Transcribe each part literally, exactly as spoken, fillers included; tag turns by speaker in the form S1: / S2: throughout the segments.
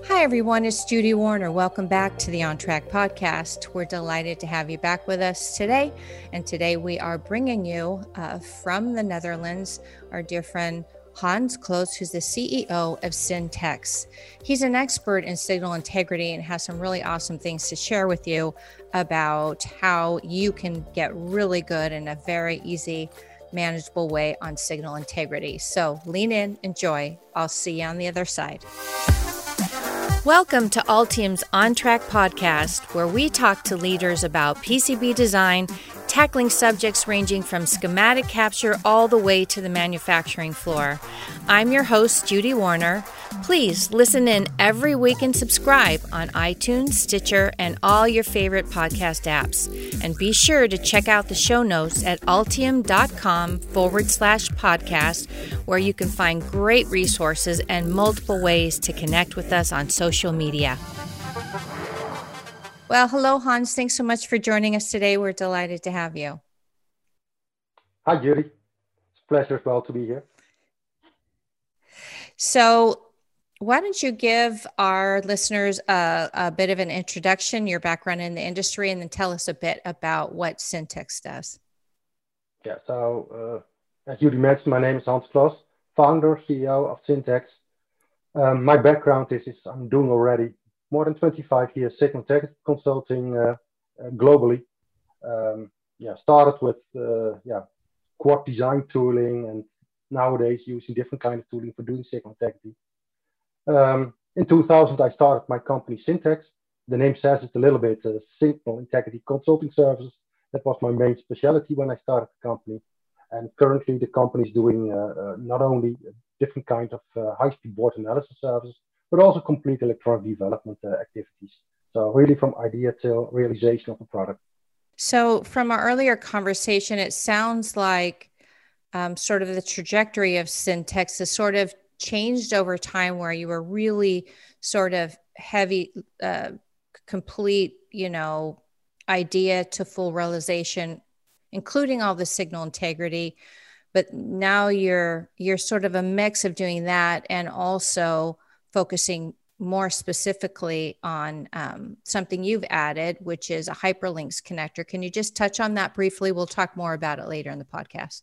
S1: Hi, everyone. It's Judy Warner. Welcome back to the On Track podcast. We're delighted to have you back with us today. And today we are bringing you uh, from the Netherlands our dear friend Hans Kloos, who's the C E O of Syntex. He's an expert in signal integrity and has some really awesome things to share with you about how you can get really good in a very easy, manageable way on signal integrity. So lean in, enjoy. I'll see you on the other side. Welcome to Altium's On Track podcast, where we talk to leaders about P C B design, tackling subjects ranging from schematic capture all the way to the manufacturing floor. I'm your host, Judy Warner. Please listen in every week and subscribe on iTunes, Stitcher, and all your favorite podcast apps. And be sure to check out the show notes at altium.com forward slash podcast, where you can find great resources and multiple ways to connect with us on social media. Well, hello, Hans. Thanks so much for joining us today. We're delighted to have you.
S2: Hi, Judy. It's a pleasure as well to be here.
S1: So why don't you give our listeners a, a bit of an introduction, your background in the industry, and then tell us a bit about what Syntex does.
S2: Yeah, so uh, as Judy mentioned, my name is Hans Kloos, founder, C E O of Syntex. Um, my background is, is I'm doing already more than twenty-five years signal integrity consulting uh, uh, globally. Um, yeah, started with uh, yeah quad design tooling, and nowadays using different kind of tooling for doing signal integrity. Um, in two thousand, I started my company Syntex. The name says it a little bit, uh, signal integrity consulting services. That was my main specialty when I started the company. And currently the company is doing uh, uh, not only different kind of uh, high-speed board analysis services, but also complete electronic development uh, activities. So really from idea till realization of a product.
S1: So from our earlier conversation, it sounds like um, sort of the trajectory of Syntex has sort of changed over time, where you were really sort of heavy, uh, complete, you know, idea to full realization, including all the signal integrity. But now you're you're sort of a mix of doing that and also focusing more specifically on um, something you've added, which is a hyperlinks connector. Can you just touch on that briefly? We'll talk more about it later in the podcast.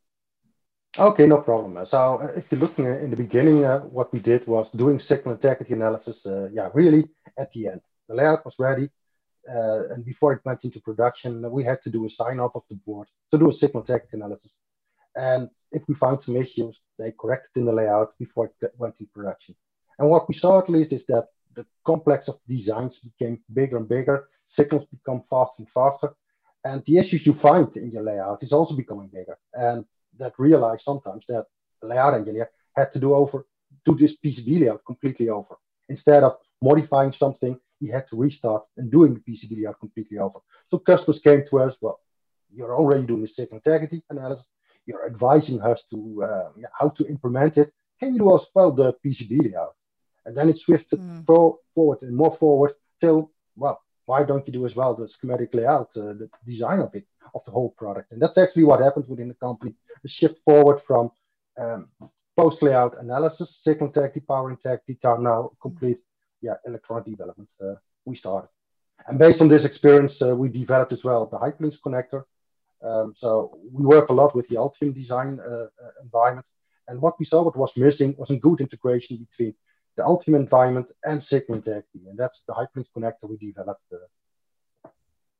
S2: Okay, no problem. So uh, if you're looking at, in the beginning, uh, what we did was doing signal integrity analysis, uh, yeah, really at the end. The layout was ready, uh, and before it went into production, we had to do a sign-off of the board to do a signal integrity analysis. And if we found some issues, they corrected in the layout before it went into production. And what we saw at least is that the complex of designs became bigger and bigger, signals become faster and faster, and the issues you find in your layout is also becoming bigger. And that realized sometimes that the layout engineer had to do over do this P C B layout completely over. Instead of modifying something, he had to restart and doing the P C B layout completely over. So customers came to us, well, you're already doing the signal integrity analysis. You're advising us to uh, how to implement it. Can you do as well the P C B layout? And then it shifted mm. pro- forward and more forward till, well, why don't you do as well the schematic layout, uh, the design of it, of the whole product? And that's actually what happens within the company. The shift forward from um, post-layout analysis, signal integrity, power integrity, to now complete yeah, electronic development uh, we started. And based on this experience, uh, we developed as well the hyperlinks connector. Um, so we work a lot with the Altium design uh, uh, environment. And what we saw what was missing was a good integration between the Altium environment and signal integrity. And that's the hyperlinks connector we developed. Uh.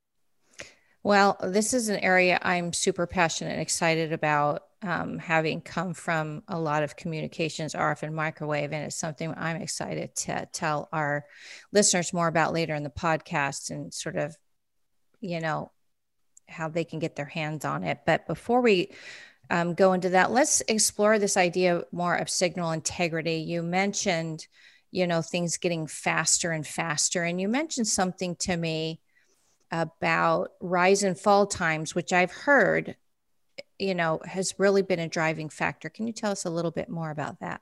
S1: Well, this is an area I'm super passionate and excited about, um, having come from a lot of communications, R F and microwave. And it's something I'm excited to tell our listeners more about later in the podcast and sort of, you know, how they can get their hands on it. But before we um, go into that, let's explore this idea more of signal integrity. You mentioned, you know, things getting faster and faster. And you mentioned something to me about rise and fall times, which I've heard, you know, has really been a driving factor. Can you tell us a little bit more about that?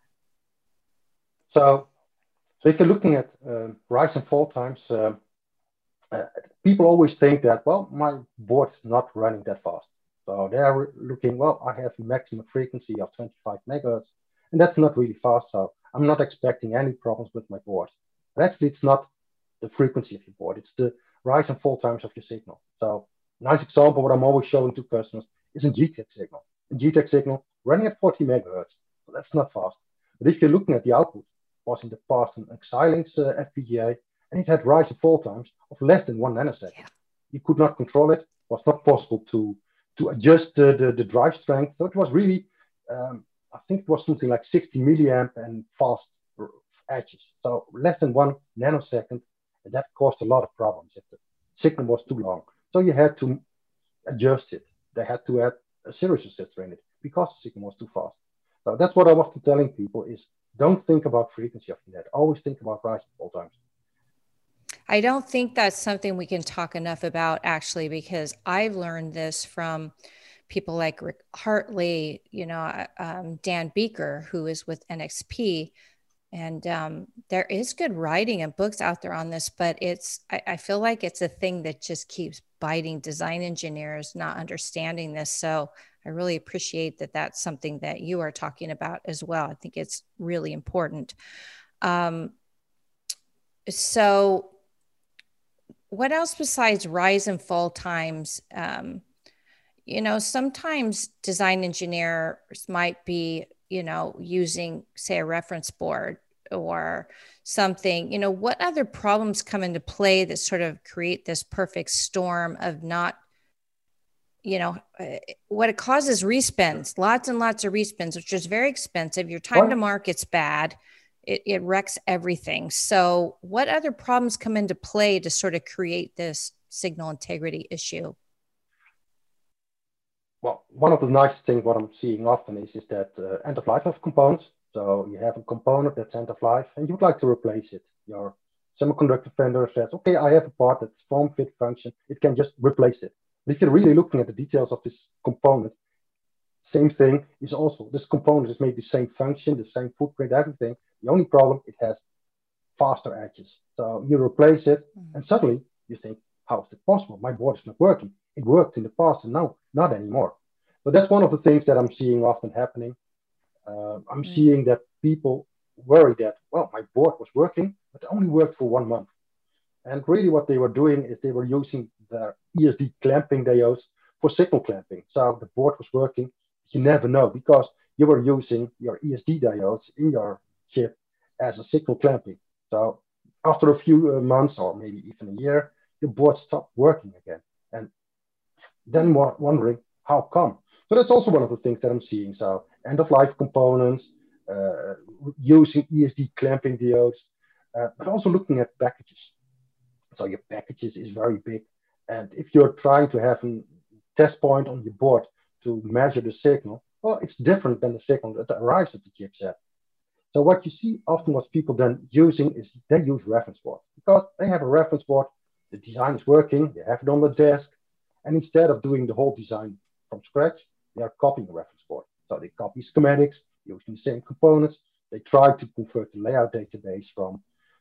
S2: So, so if you're looking at uh, rise and fall times, uh, uh, people always think that, well, my board is not running that fast. So they are looking, well, I have a maximum frequency of twenty-five megahertz, and that's not really fast. So I'm not expecting any problems with my board. But actually, it's not the frequency of your board, it's the rise and fall times of your signal. So, nice example, what I'm always showing to customers is a G TEC signal. A G TEC signal running at forty megahertz. So that's not fast. But if you're looking at the output, it was in the past an Xilinx uh, F P G A, and it had rise and fall times of less than one nanosecond. Yeah. You could not control it. It was not possible to, to adjust the, the, the drive strength. So it was really, um, I think it was something like sixty milliamp and fast edges. So less than one nanosecond, and that caused a lot of problems if the signal was too long. So you had to adjust it. They had to add a series resistor in it because the signal was too fast. So that's what I was telling people is don't think about frequency of the net. Always think about rise and fall times.
S1: I don't think that's something we can talk enough about, actually, because I've learned this from people like Rick Hartley, you know, um, Dan Beeker, who is with N X P. And um, there is good writing and books out there on this, but it's, I, I feel like it's a thing that just keeps biting design engineers not understanding this. So I really appreciate that that's something that you are talking about as well. I think it's really important. Um, so what else besides rise and fall times? Um, you know, sometimes design engineers might be, you know, using, say, a reference board or something. You know, what other problems come into play that sort of create this perfect storm of not, you know, what it causes respins, lots and lots of respins, which is very expensive. Your time to market's bad. It, it wrecks everything. So what other problems come into play to sort of create this signal integrity issue?
S2: Well, one of the nice things what I'm seeing often is, is that uh, end of life of components. So you have a component that's end of life and you'd like to replace it. Your semiconductor vendor says, okay, I have a part that's form, fit, function. It can just replace it. But if you're really looking at the details of this component, same thing is also, this component is maybe the same function, the same footprint, everything. The only problem, it has faster edges. So you replace it and suddenly you think, how is it possible? My board is not working. It worked in the past and now not anymore. So that's one of the things that I'm seeing often happening. Uh, I'm mm. seeing that people worry that, well, my board was working, but it only worked for one month. And really what they were doing is they were using their E S D clamping diodes for signal clamping. So the board was working, you never know because you were using your E S D diodes in your chip as a signal clamping. So after a few uh, months or maybe even a year, your board stopped working again. And then wondering how come. So that's also one of the things that I'm seeing. So end of life components, uh, using E S D clamping diodes, uh, but also looking at packages. So your packages is very big. And if you're trying to have a test point on your board to measure the signal, well, it's different than the signal that arrives at the chipset. So what you see often what people then using is they use reference board because they have a reference board, the design is working, they have it on the desk, and instead of doing the whole design from scratch, they are copying a reference board. So they copy schematics, using the same components. They try to convert the layout database from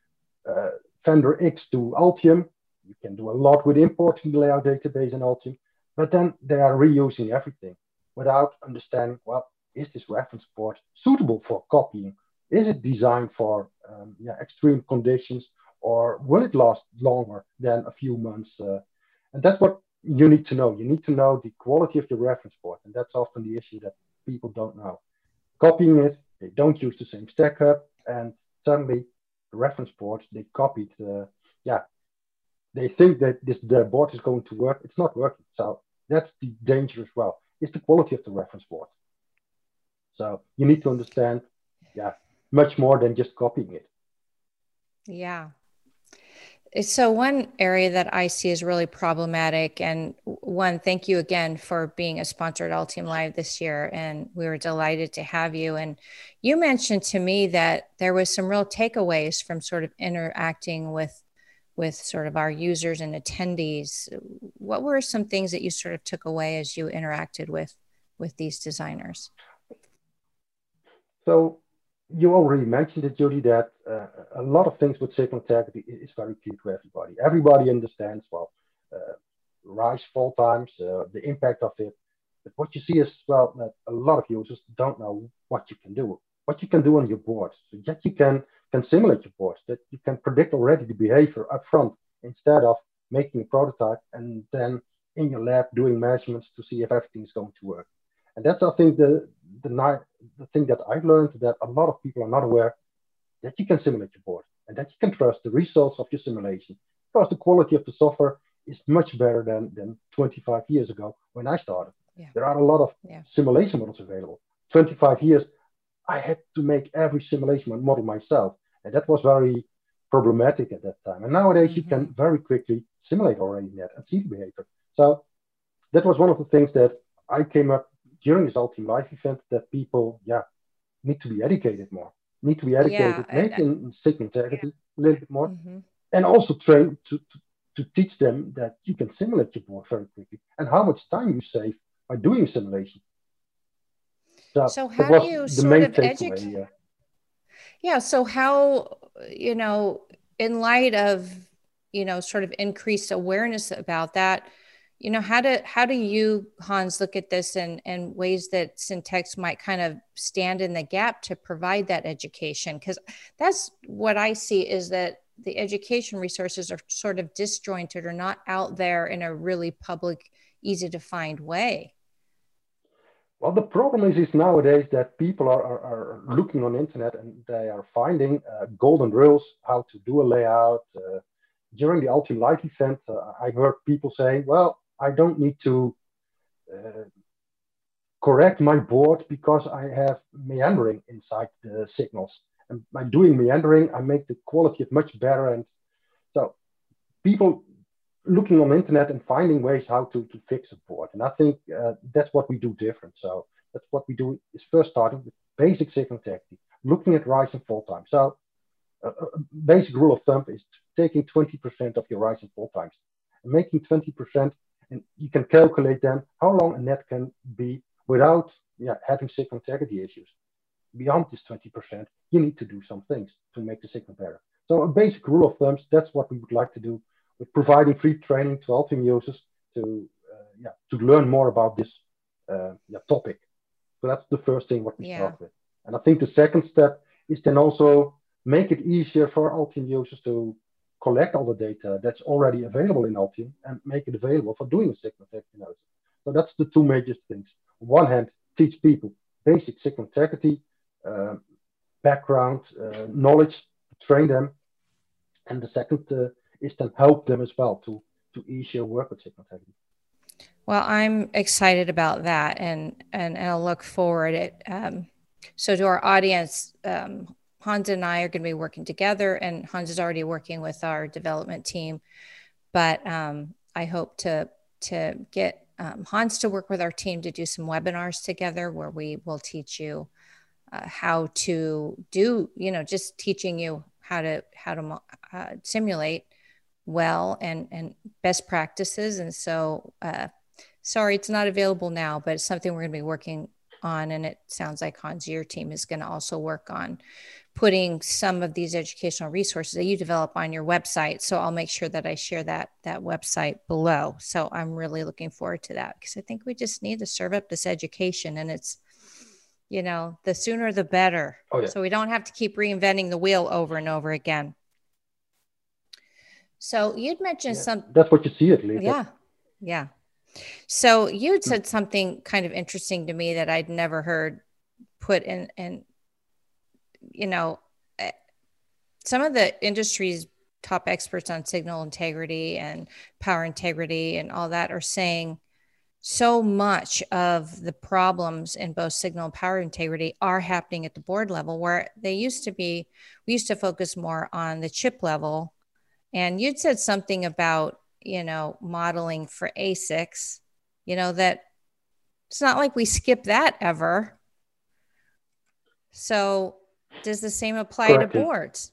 S2: uh, vendor X to Altium. You can do a lot with importing the layout database in Altium, but then they are reusing everything without understanding, well, is this reference board suitable for copying? Is it designed for um, yeah, extreme conditions, or will it last longer than a few months? Uh, and that's what you need to know. You need to know the quality of the reference board, and that's often the issue that people don't know. Copying it, they don't use the same stack hub, and suddenly the reference board they copied, uh, yeah, they think that this the board is going to work. It's not working. So that's the danger as well. It's the quality of the reference board. So you need to understand, yeah, much more than just copying it.
S1: Yeah. So one area that I see is really problematic, and one, thank you again for being a sponsor at Altium Live this year, and we were delighted to have you. And you mentioned to me that there was some real takeaways from sort of interacting with with sort of our users and attendees. What were some things that you sort of took away as you interacted with with these designers?
S2: So you already mentioned it, Judy, that uh, a lot of things with signal integrity is very clear to everybody. Everybody understands, well, uh, rise, fall times, uh, the impact of it. But what you see is, well, that a lot of users don't know what you can do, what you can do on your board. So that you can, can simulate your boards, that you can predict already the behavior up front instead of making a prototype and then in your lab doing measurements to see if everything is going to work. And that's, I think, the the, the thing that I've learned, that a lot of people are not aware, that you can simulate your board and that you can trust the results of your simulation, because the quality of the software is much better than, than twenty-five years ago when I started.
S1: Yeah.
S2: There are a lot of yeah. simulation models available. twenty-five years, I had to make every simulation model myself, and that was very problematic at that time. And nowadays, mm-hmm. you can very quickly simulate already that and see the behavior. So that was one of the things that I came up during this Ultium Live event, that people, yeah, need to be educated more, need to be educated, yeah, maybe I, I, in signal integrity yeah. a little bit more, mm-hmm. and also train to, to, to teach them that you can simulate your board very quickly and how much time you save by doing simulation.
S1: So, so how do you sort of educate? Yeah. yeah. So how, you know, in light of, you know, sort of increased awareness about that, you know, how do how do you, Hans, look at this and and ways that Syntex might kind of stand in the gap to provide that education? Because that's what I see, is that the education resources are sort of disjointed or not out there in a really public, easy to find way.
S2: Well, the problem is, is nowadays that people are, are, are looking on the internet and they are finding uh, golden rules how to do a layout. Uh, during the Ultium Live event, uh, I heard people saying, well, I don't need to uh, correct my board because I have meandering inside the signals. And by doing meandering, I make the quality of much better. And so people looking on the internet and finding ways how to, to fix a board. And I think uh, that's what we do different. So that's what we do, is first starting with basic signal integrity, looking at rise and fall time. So uh, a basic rule of thumb is taking twenty percent of your rise and fall times and making twenty percent, and you can calculate then how long a net can be without yeah, having signal integrity issues. Beyond this twenty percent, you need to do some things to make the signal better. So a basic rule of thumb, that's what we would like to do, with providing free training to Ultium users to uh, yeah to learn more about this uh, yeah, topic. So that's the first thing what we yeah. start with. And I think the second step is then also make it easier for Ultium users to collect all the data that's already available in Ultium and make it available for doing signal integrity analysis. So that's the two major things. On one hand, teach people basic signal integrity uh, background, uh, knowledge, train them. And the second uh, is then help them as well to, to easier work with signal integrity.
S1: Well, I'm excited about that, and and, and I'll look forward it. Um, so to our audience, um, Hans and I are going to be working together, and Hans is already working with our development team. But um, I hope to to get um, Hans to work with our team to do some webinars together, where we will teach you uh, how to do, you know, just teaching you how to how to uh, simulate well and and best practices. And so, uh, sorry, it's not available now, but it's something we're going to be working on. And it sounds like Hans, your team is going to also work on putting some of these educational resources that you develop on your website. So I'll make sure that I share that that website below. So I'm really looking forward to that, because I think we just need to serve up this education, and it's, you know, the sooner the better.
S2: Oh, yeah.
S1: So we don't have to keep reinventing the wheel over and over again. So you'd mentioned
S2: yeah,
S1: some.
S2: That's what you see at least.
S1: Yeah. Yeah. So you'd said something kind of interesting to me that I'd never heard put in, in, you know, some of the industry's top experts on signal integrity and power integrity and all that are saying so much of the problems in both signal and power integrity are happening at the board level, where they used to be, we used to focus more on the chip level. And you'd said something about, you know, modeling for A SICs, you know, that it's not like we skip that ever. So does the same apply Correct. to boards?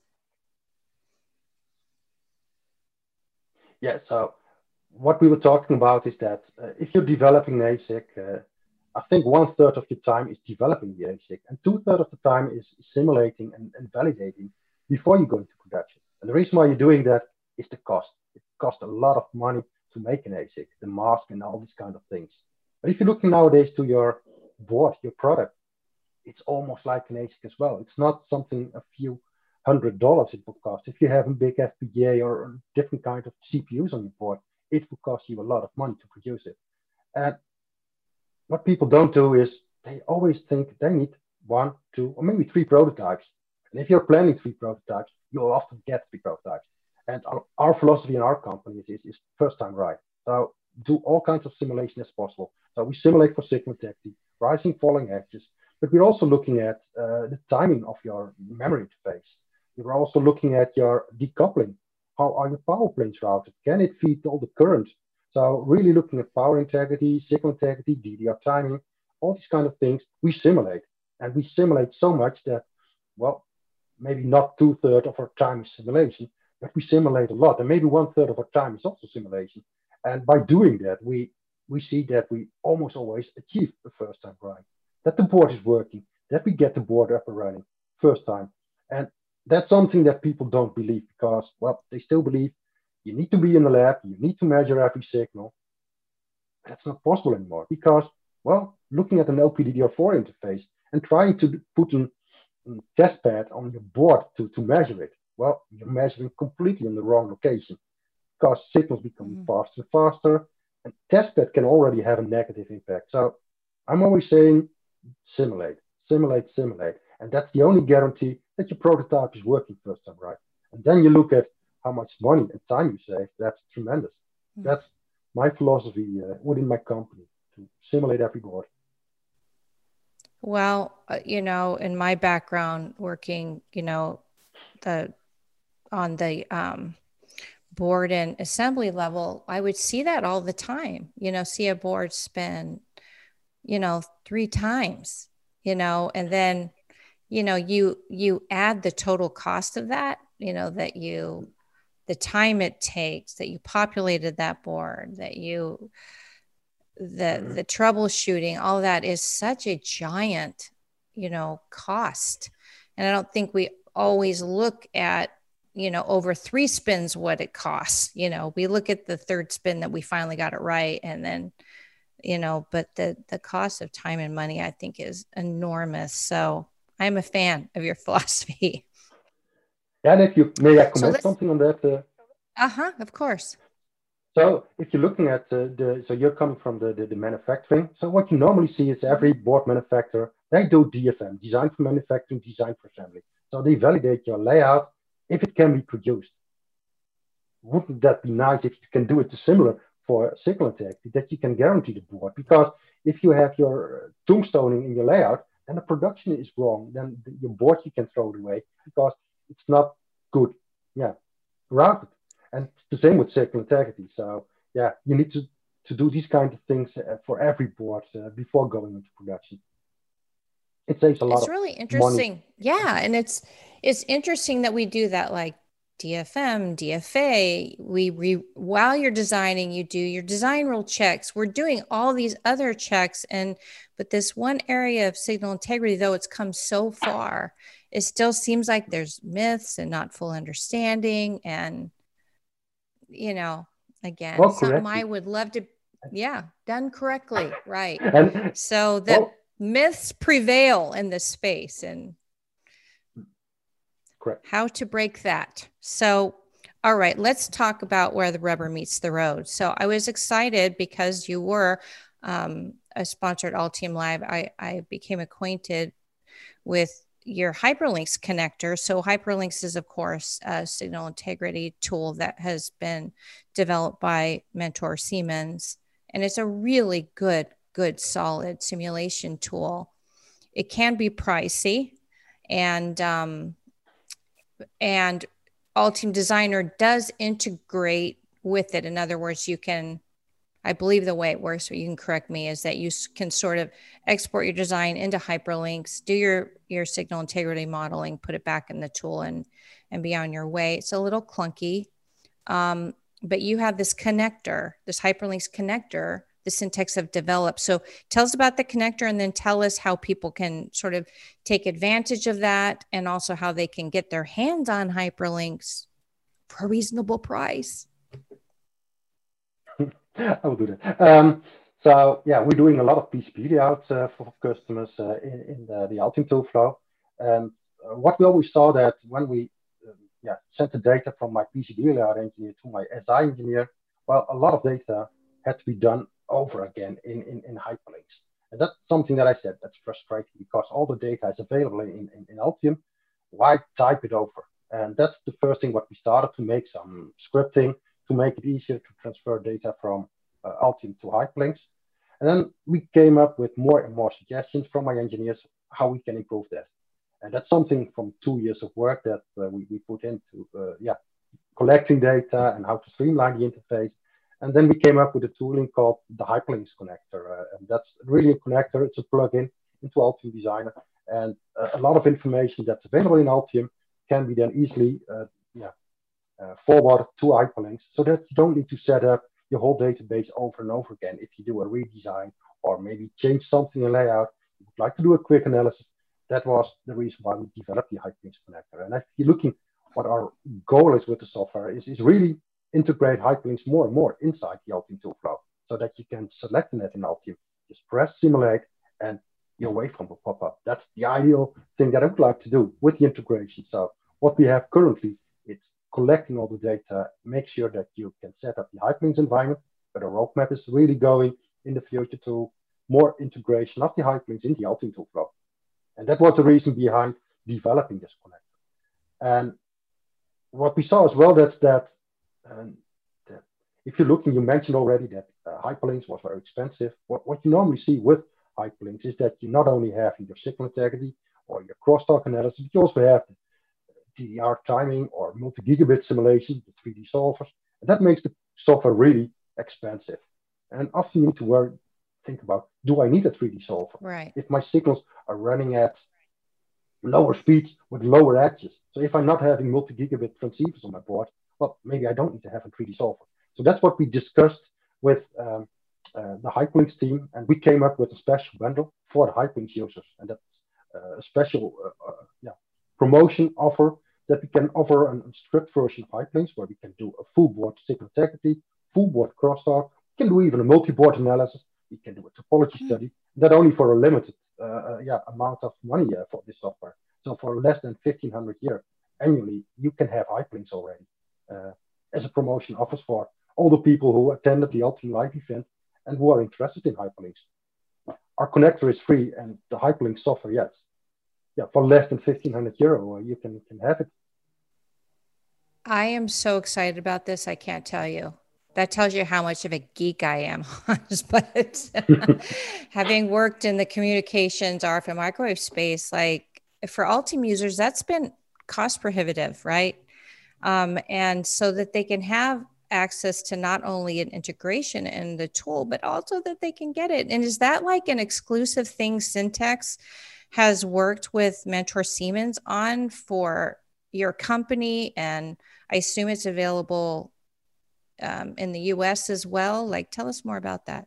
S2: Yeah, so what we were talking about is that uh, if you're developing an A SIC, uh, I think one third of your time is developing the A SIC, and two thirds of the time is simulating and, and validating before you go into production. And the reason why you're doing that is the cost. It costs a lot of money to make an A SIC, the mask and all these kind of things. But if you're looking nowadays to your board, your product, it's almost like an A SIC as well. It's not something a few hundred dollars it would cost. If you have a big F P G A or different kind of C P Us on your board, it will cost you a lot of money to produce it. And what people don't do is they always think they need one, two, or maybe three prototypes. And if you're planning three prototypes, you'll often get three prototypes. And our, our philosophy in our company is, is first time right. So do all kinds of simulation as possible. So we simulate for signal integrity, rising, falling edges, but we're also looking at uh, the timing of your memory interface. We're also looking at your decoupling. How are your power planes routed? Can it feed all the current? So really looking at power integrity, signal integrity, D D R timing, all these kind of things we simulate. And we simulate so much that, well, maybe not two thirds of our time is simulation, but we simulate a lot. And maybe one third of our time is also simulation. And by doing that, we, we see that we almost always achieve the first time right, that the board is working, that we get the board up and running first time. And that's something that people don't believe because, well, they still believe you need to be in the lab, you need to measure every signal. That's not possible anymore because, well, looking at an L P D D R four interface and trying to put a test pad on your board to, to measure it, well, you're measuring completely in the wrong location because signals become mm-hmm. faster and faster, and test pad can already have a negative impact. So I'm always saying simulate, simulate, simulate. And that's the only guarantee that your prototype is working first time right. And then you look at how much money and time you save. That's tremendous. Mm-hmm. That's my philosophy uh, within my company, to simulate every board.
S1: Well, uh, you know, in my background working, you know, the on the um, board and assembly level, I would see that all the time, you know, see a board spin, you know, three times, you know, and then, you know, you, you add the total cost of that, you know, that you, the time it takes, that you populated that board, that you, the, mm-hmm. the troubleshooting, all of that is such a giant, you know, cost. And I don't think we always look at, you know, over three spins, what it costs. You know, we look at the third spin that we finally got it right. And then, you know, but the, the cost of time and money, I think, is enormous. So I'm a fan of your philosophy.
S2: Yeah, and if you may I comment so something on that? Uh,
S1: uh-huh, of course.
S2: So if you're looking at uh, the, so you're coming from the, the, the manufacturing. So what you normally see is every board manufacturer, they do D F M, design for manufacturing, design for assembly. So they validate your layout if it can be produced. Wouldn't that be nice if you can do it similar for signal integrity, that you can guarantee the board? Because if you have your tombstoning in your layout and the production is wrong, then the, your board you can throw it away because it's not good. Yeah, routed. And the same with signal integrity. So yeah, you need to, to do these kinds of things uh, for every board uh, before going into production. It saves a lot
S1: it's
S2: of
S1: really interesting.
S2: money.
S1: Yeah. And it's, it's interesting that we do that, like D F M, D F A, we, we, while you're designing, you do your design rule checks. We're doing all these other checks. And, but this one area of signal integrity, though it's come so far, it still seems like there's myths and not full understanding. And, you know, again, well, something I would love to, yeah, done correctly. Right. And, so that well, myths prevail in this space, and
S2: correct.
S1: How to break that. So, all right, let's talk about where the rubber meets the road. So I was excited because you were um, a sponsored Altium Live. I, I became acquainted with your Hyperlinks connector. So Hyperlinks is, of course, a signal integrity tool that has been developed by Mentor Siemens. And it's a really good, good, solid simulation tool. It can be pricey, and um, and Altium Designer does integrate with it. In other words, you can, I believe the way it works, but you can correct me, is that you can sort of export your design into Hyperlinks, do your, your signal integrity modeling, put it back in the tool, and, and be on your way. It's a little clunky, um, but you have this connector, this Hyperlinks connector, the Syntex have developed. So tell us about the connector, and then tell us how people can sort of take advantage of that, and also how they can get their hands on Hyperlinks for a reasonable price.
S2: I will do that. Um, so yeah, we're doing a lot of P C B layouts uh, for customers uh, in, in the, the Altium tool flow. And uh, what we always saw that when we um, yeah, sent the data from my P C B layout engineer to my S I engineer, well, a lot of data had to be done over again in, in, in hyperlinks. And that's something that I said that's frustrating because all the data is available in, in, in Altium. Why type it over? And that's the first thing what we started to make some scripting to make it easier to transfer data from uh, Altium to hyperlinks. And then we came up with more and more suggestions from my engineers how we can improve that. And that's something from two years of work that uh, we, we put into uh, yeah, collecting data and how to streamline the interface. And then we came up with a tooling called the Hyperlinks connector. Uh, and that's really a connector. It's a plugin into Altium Designer. And uh, a lot of information that's available in Altium can be then easily uh, yeah, uh, forwarded to hyperlinks so that you don't need to set up your whole database over and over again. If you do a redesign or maybe change something in layout, you would like to do a quick analysis. That was the reason why we developed the Hyperlinks connector. And if you're looking what our goal is with the software is, is really integrate hyperlinks more and more inside the Altium toolflow so that you can select the net in Altium, just press simulate and your waveform will pop up. That's the ideal thing that I would like to do with the integration. So what we have currently, it's collecting all the data, make sure that you can set up the hyperlinks environment, but the roadmap is really going in the future to more integration of the hyperlinks in the Altium toolflow. And that was the reason behind developing this connector. And what we saw as well, that's that, um, that if you're looking, you mentioned already that uh, hyperlinks was very expensive. What, what you normally see with hyperlinks is that you not only have your signal integrity or your crosstalk analysis, but you also have the D D R timing or multi-gigabit simulation, the three D solvers. And that makes the software really expensive. And often you need to worry, think about, do I need a three D solver?
S1: Right.
S2: If my signals are running at lower speeds with lower edges. So if I'm not having multi-gigabit transceivers on my board, well, maybe I don't need to have a three D solver. So that's what we discussed with um, uh, the Hyperlinks team, and we came up with a special bundle for the Hyperlinks users, and that's uh, a special uh, uh, yeah, promotion offer that we can offer a script version of Hyperlinks where we can do a full board signal integrity, full board crosstalk, we can do even a multi-board analysis, we can do a topology mm. study, not only for a limited uh, yeah, amount of money uh, for this software. So for less than fifteen hundred a year annually, you can have Hyperlinks already uh, as a promotion offers for all the people who attended the Altium Live event and who are interested in Hyperlinks. Our connector is free, and the Hyperlink software, yes, yeah, for less than fifteen hundred euro, you can can have it.
S1: I am so excited about this. I can't tell you. That tells you how much of a geek I am, but having worked in the communications R F and microwave space, like for Altium users, that's been cost prohibitive, right? Um, and so that they can have access to not only an integration in the tool, but also that they can get it. And is that like an exclusive thing Syntex has worked with Mentor Siemens on for your company? And I assume it's available um, in the U S as well. Like, tell us more about that.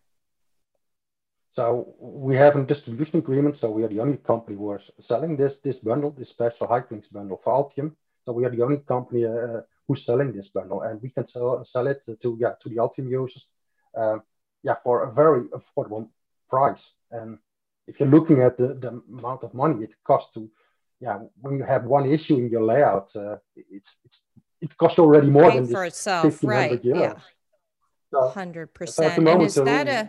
S2: So we have a distribution agreement. So we are the only company who are selling this this bundle, this special Hyperlinks bundle for Altium. So we are the only company uh, who's selling this bundle, and we can sell sell it to yeah to the Altium users, uh, yeah for a very affordable price. And if you're looking at the, the amount of money it costs to, yeah, when you have one issue in your layout, uh, it's, it's it costs already more
S1: Paying
S2: than
S1: for itself, right?
S2: euros.
S1: Yeah,
S2: so,
S1: hundred
S2: so
S1: percent. And is that a?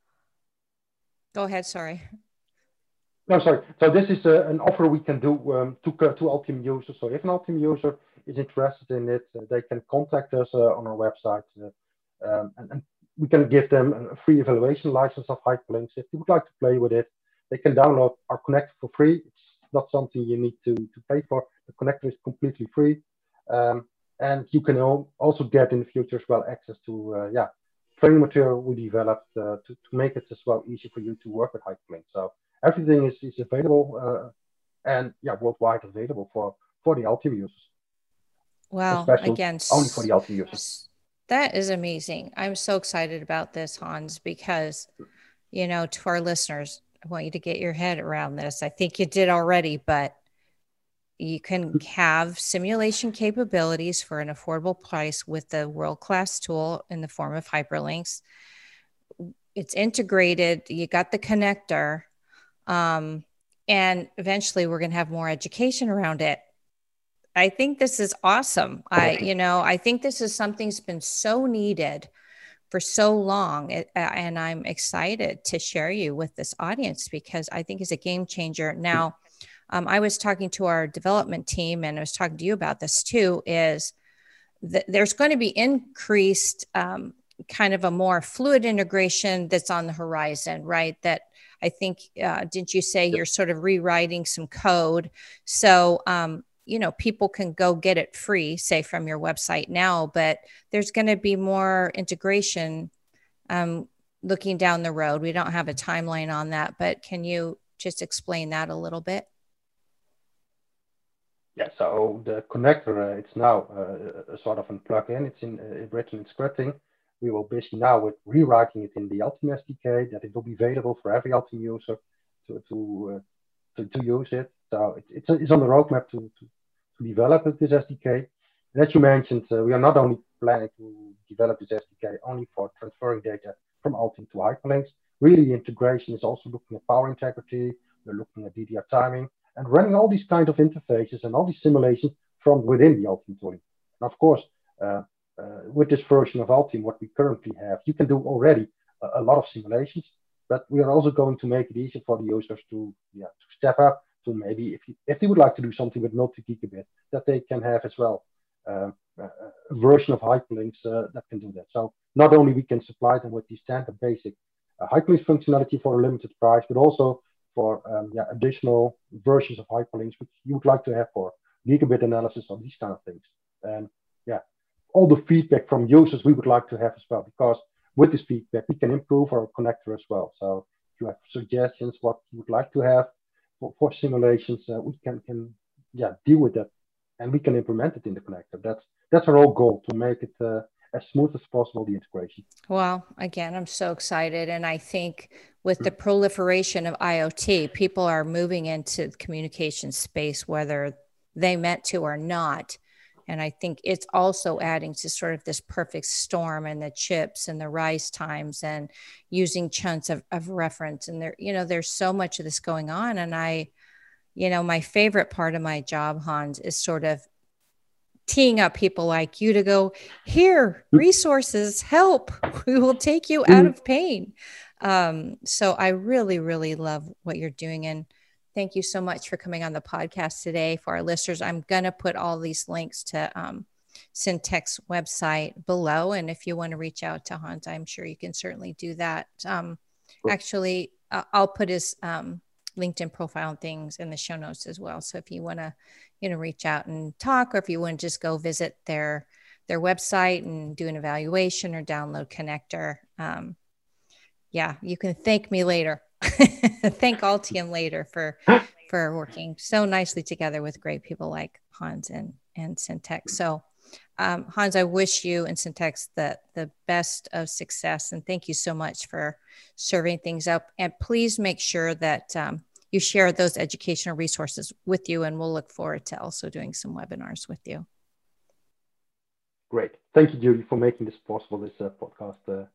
S1: Go ahead. Sorry.
S2: No, sorry. So this is a, an offer we can do um, to to Altium users. So if an Altium user is interested in it, uh, they can contact us uh, on our website, uh, um, and, and we can give them a free evaluation license of Hyperlinks. If they would like to play with it, they can download our connector for free. It's not something you need to, to pay for. The connector is completely free. Um, and you can also get in the future as well access to uh, yeah training material we developed uh, to, to make it as well easy for you to work with Hyperlinks. So everything is, is available uh, and yeah worldwide available for, for the Altium users.
S1: Wow,
S2: Especially
S1: again,
S2: only for the Altium users.
S1: That is amazing. I'm so excited about this, Hans, because, you know, to our listeners, I want you to get your head around this. I think you did already, but you can have simulation capabilities for an affordable price with the world-class tool in the form of Hyperlinks. It's integrated. You got the connector. Um, and eventually we're going to have more education around it. I think this is awesome. I, you know, I think this is something that's been so needed for so long. It, uh, and I'm excited to share you with this audience because I think it's a game changer. Now, um, I was talking to our development team and I was talking to you about this too, is that there's going to be increased um, kind of a more fluid integration that's on the horizon, right? That I think, uh, didn't you say you're sort of rewriting some code? So, um, you know, people can go get it free, say from your website now, but there's going to be more integration um, looking down the road. We don't have a timeline on that, but can you just explain that a little bit?
S2: Yeah, so the connector, uh, it's now uh, a sort of a plugin. It's in uh, written in scripting. We will busy now with rewriting it in the Altium S D K, that it will be available for every Altium user to to uh, to, to use it. So it, it's, it's on the roadmap to, to, to develop this S D K. And as you mentioned, uh, we are not only planning to develop this S D K only for transferring data from Altium to hyperlinks. Really, the integration is also looking at power integrity. We're looking at D D R timing and running all these kind of interfaces and all these simulations from within the Altium tooling. And of course, uh, uh, with this version of Altium, what we currently have, you can do already a, a lot of simulations, but we are also going to make it easier for the users to, yeah, to step up to maybe, if, you, if they would like to do something with multi-gigabit, that they can have as well uh, a, a version of hyperlinks uh, that can do that. So not only we can supply them with the standard basic uh, hyperlinks functionality for a limited price, but also for um, yeah, additional versions of hyperlinks which you would like to have for gigabit analysis or these kind of things. And yeah, all the feedback from users we would like to have as well, because with this feedback we can improve our connector as well. So if you have suggestions what you would like to have for, for simulations, uh, we can can yeah deal with that, and we can implement it in the connector. That's that's our whole goal, to make it uh, as smooth as possible, the integration.
S1: Well, again, I'm so excited. And I think with the proliferation of IoT, people are moving into the communication space, whether they meant to or not. And I think it's also adding to sort of this perfect storm and the chips and the rise times and using chunks of, of reference. And there, you know, there's so much of this going on. And I, you know, my favorite part of my job, Hans, is sort of teeing up people like you to go, here, resources, help, we will take you out of pain. Um, so I really, really love what you're doing. And thank you so much for coming on the podcast today. For our listeners, I'm going to put all these links to um, Syntec's website below. And if you want to reach out to Hans, I'm sure you can certainly do that. Um, actually, uh, I'll put his um, LinkedIn profile and things in the show notes as well. So if you want to, you know, reach out and talk, or if you want to just go visit their, their website and do an evaluation or download connector, um, yeah, you can thank me later. Thank Altium later for, for working so nicely together with great people like Hans and, and Syntec. So um, Hans, I wish you and Syntec the, the best of success. And thank you so much for serving things up. And please make sure that um, you share those educational resources with you. And we'll look forward to also doing some webinars with you.
S2: Great. Thank you, Julie, for making this possible, this uh, podcast. Uh...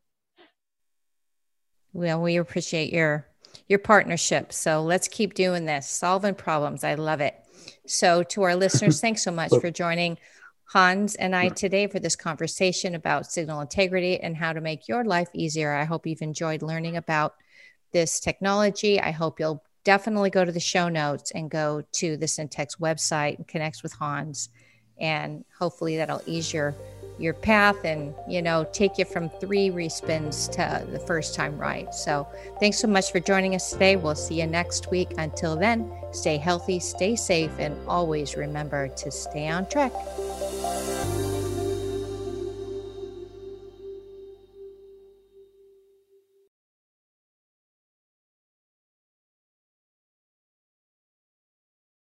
S1: Well, we appreciate your your partnership. So let's keep doing this, solving problems. I love it. So to our listeners, thanks so much for joining Hans and I today for this conversation about signal integrity and how to make your life easier. I hope you've enjoyed learning about this technology. I hope you'll definitely go to the show notes and go to the Syntec's website and connect with Hans. And hopefully that'll ease your your path and, you know, take you from three respins to the first time right. So thanks so much for joining us today. We'll see you next week. Until then, stay healthy, stay safe, and always remember to stay on track.